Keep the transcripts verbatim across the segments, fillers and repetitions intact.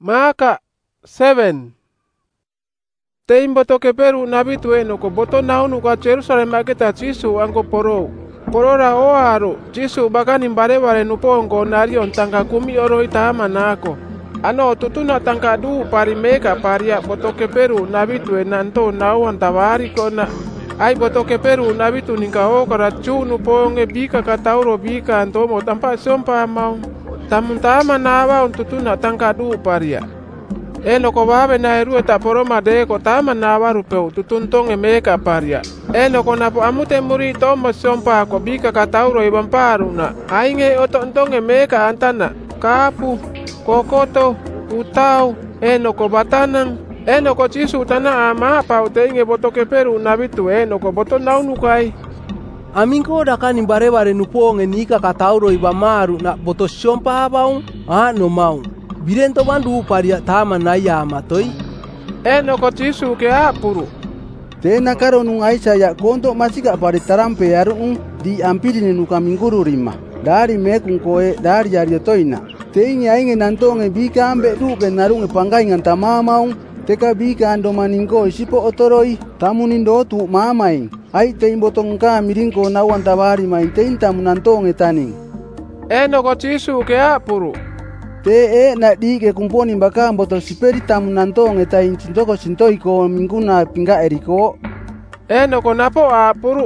Maka seven. Tein botoke peru nabi tueno ko boto naunu ka Jerusalem akita Jisu angko poro. Porora oaro Jisu bakani bare bare nupongo narion tangka kumi oro itama nako. Ano tutuna tangka du pari meka paria botoke peru nabi tue nanto nau antawari kona. Ai botoke peru nabi tu ninka o karachu nuponge bika katauro bika antomo tampa sompa mau. Tamuntama nawa untutuna tangka du paria. Eno ko babe na eru eta poroma de ko tama na waru peu tutuntong e meka paria. Eno ko napo amute muri tomo sompa ko bika katauro ibang paruna. Ainge otontong e meka antana. Kapu, kokoto, utau, eno ko batanang. Eno ko Jisu tana ama pa utenge botoke peru nabitu eno ko boto naunukai. Aminko dakani bare bare nuponge nika katauro ibang maru na boto sompa habaung. Ah no maung. Birento bandu paria tama na yama toi. Eno ko Jisu ke apuru. Tena karo nung aisa ya konto masika pari tarampe yarung di ampiri nu kaminguru rima. Dari mekung koe dari yario toina. Teingi ainge nantonge bika ambe du benarung pangai nganta mamaung. Teka bika ando maningko isipo otoroi tamunindo tu mamaing. Ai tein botong ka miringko nawan tabari main tein tamu nantonge taning. Eno ko Jisu ke apuru. Te e na di ke kumponi baka boto siperi tamu nantong eta incintoko sintoi ko minguna pinga eriko. Eno ko napo apuru.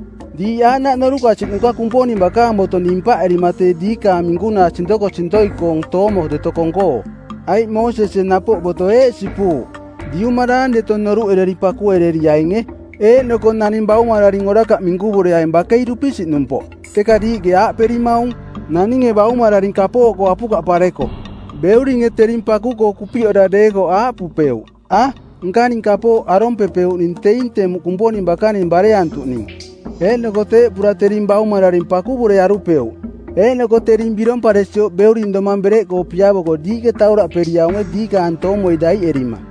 Di anak naruka cimuka kumponi baka boto nimpa erimate di ka minguna cintoko sintoi ko tomo de tokongko. Ai Moses napo boto e sipu. Di umaran de tonoru eri paku eri yainge. E no kon nanin bau mararing oraka minggu bore yain bakai rupisi numpo. Teka di ke a perimaung. Nani nge bau mararing kapo ko apu ka pareko. Beuri nge terim paku ko kupi ora dego a pupeu. Ah, ngkaning kapo arom pepeu nin tein temu kumponi bakanin bare antu ning. E nego te pura terim bau mararing paku bure arupeu. E nego terim biron paresio beuri ndoman bere ko piabo ko dike taura periaunge dika antomo idai erima.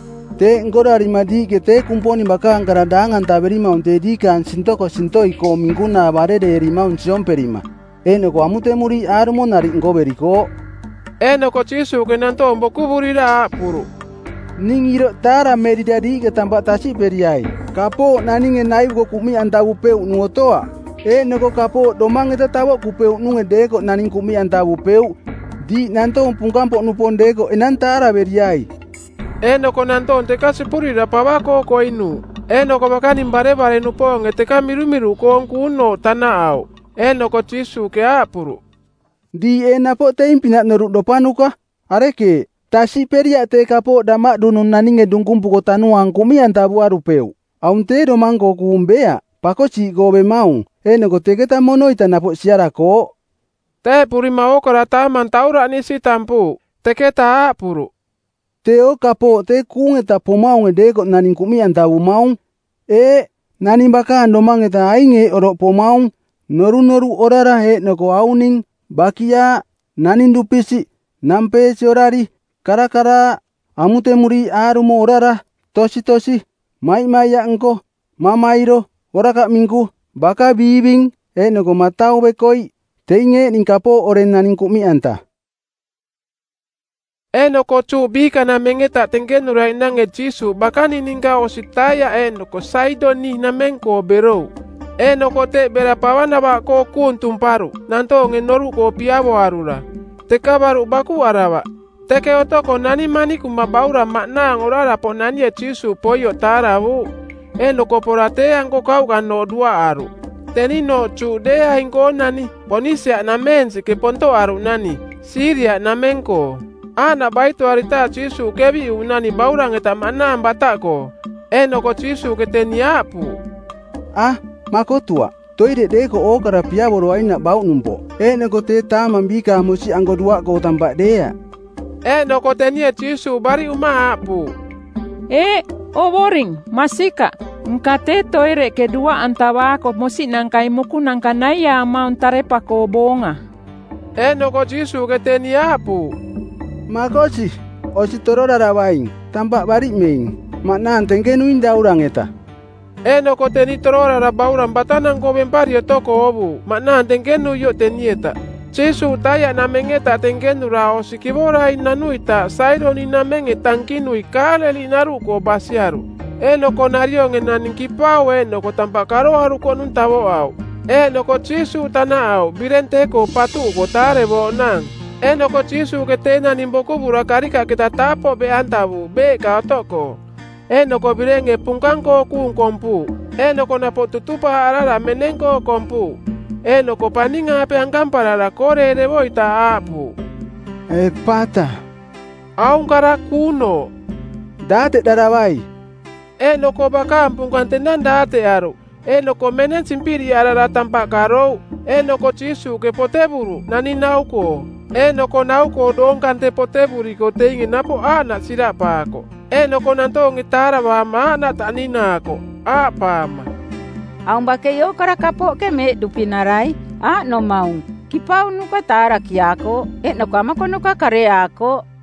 Te ngora rima dike te kumponi bakang karadangan taberima unte dika sintoko sintoi ko minguna bare de erima unsion perima. Eno ko amute muri armo nari ngoberiko. Eno ko Jisu ke nantombo kuburira apuru. Ningiro tara meridadi ke tampak tasi periai. Kapo naninge nai ko kumi antabu peu nuotoa. Eno ko kapo domang eta tawo kupeu nunge deko naning kumi antabu peu. Di nanto pungkampo nupondeko enantara beriai. Eno ko nanton te kasi purira pabako ko inu. Eno ko bakani bare bare nupong te kamiru miru ko kuno tanao. Eno ko Jisu ke apuru. Di ena po tein pinat neruk dopanuka. Areke, tasi peria te kapo damak dunun naninge dungkumpu ko tanuang kumian tabu arupeu. Aunte domang ko kuumbea, pako si gobe maung. Eno ko teketa mono ita napo siara ko. Te puri mau karata mantaura ni si tampu. Teketa apuru. Teo kapo te kungeta pomaung edeko naning kumian tabu maung. E, naning bakan domang eta ainge orok pomaung. Noru-noru orara he noko auning, bakia, nanindu pisi, nampe seorari, kara-kara, amute muri arumo orara, tosi-tosi, mai-maya engko, mamairo, oraka minggu, baka bibing, he noko matau bekoi, teinge ningkapo oren naningku mi anta. Eno ko cu bika na mengeta tenggen urai nange Jisu, bakani ningka ositaya eno ko saido ni na mengko bero. Eno ko te berapawana ba ko kuntum paru. Nanto ngenoru ko piabo arura. Teka baru baku arawa. Teke otoko nani mani kumabaura makna ngorara po nani e Jisu poyo tarawu. Eno ko porate angko kau gano dua aru. Teni no cu dea inko nani. Ponisia na mensi ke ponto aru nani. Siria na menko. Ana baito arita Jisu kebi unani baura ngeta makna ambatako. Eno ko Jisu ke teni apu. Ah. Mako tua, toire deko o kara piabo roa ina bau numpo. E neko te taman bika musi anggo dua ko tampak dea. E neko te nie Jisu bari uma apu. E, o boring, masika. Mkate toire kedua antawa ko musi nangkai muku nangkanaya mauntarepa ko bonga. E neko Jisu ke te nie apu. Mako si, o si torora rawain, tampak bari main. Makna tengkenu inda urang eta. Eno ko teni torora ra bauran batanan ko bempario toko obu. Makna tengkenu yo tenieta. Jesu taya namenge ta tengkenu rao sikibora inanuita sairo ni namenge tangkinui kaleli naruko basiaru. Eno ko nario ngenaning kipau eno ko tampak karo haruko nuntabo au. Eno ko Jesu tana au birente ko patu ko tare bo nang. Eno ko Jesu ketena nimboko burakarika kita tapo be antabu be ka toko. Eno ko birenge pungkangko kung kompu. Eno ko napo tutupa arara menengko kompu. Eno ko paninga pe angkamparara kore reboita apu. Eh pata. Aung karakuno. Date darawai. Eno ko bakampung kantenan date aru. Eno ko menen simpiri arara tampak karo. Eno ko Jesu ke poteburu nani nauko. Eno ko nauko doong kante poteburi ko teingin napo anak sirapa ako. Eno ko nantong itara wama anak tanina ako. Apa ma? Aung bakeyo karakapo ke me dupinaray. Ah no maung. Kipau nuka tara ki ako. Eno kama ko nuka kare ako.